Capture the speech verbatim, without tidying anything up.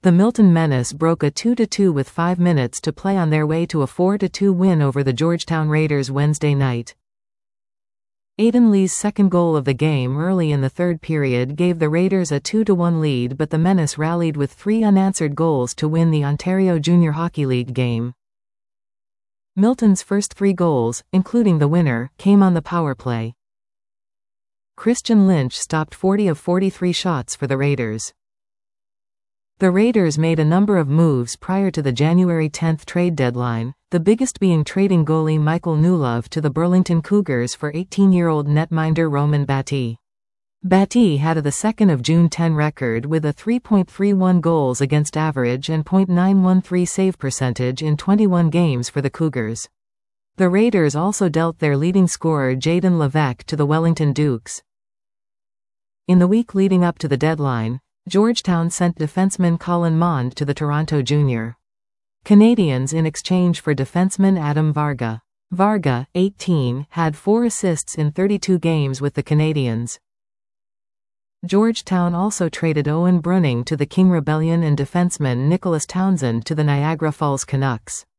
The Milton Menace broke a two to two with five minutes to play on their way to a four to two win over the Georgetown Raiders Wednesday night. Aiden Lee's second goal of the game early in the third period gave the Raiders a two to one lead, but the Menace rallied with three unanswered goals to win the Ontario Junior Hockey League game. Milton's first three goals, including the winner, came on the power play. Christian Lynch stopped forty of forty-three shots for the Raiders. The Raiders made a number of moves prior to the January tenth trade deadline, the biggest being trading goalie Michael Newlove to the Burlington Cougars for eighteen-year-old netminder Roman Batty. Batty had a the second of June tenth record with a three point three one goals against average and point nine one three save percentage in twenty-one games for the Cougars. The Raiders also dealt their leading scorer Jaden Levesque to the Wellington Dukes. In the week leading up to the deadline, Georgetown sent defenseman Colin Mond to the Toronto Junior Canadiens in exchange for defenseman Adam Varga. Varga, eighteen, had four assists in thirty-two games with the Canadiens. Georgetown also traded Owen Brunning to the King Rebellion and defenseman Nicholas Townsend to the Niagara Falls Canucks.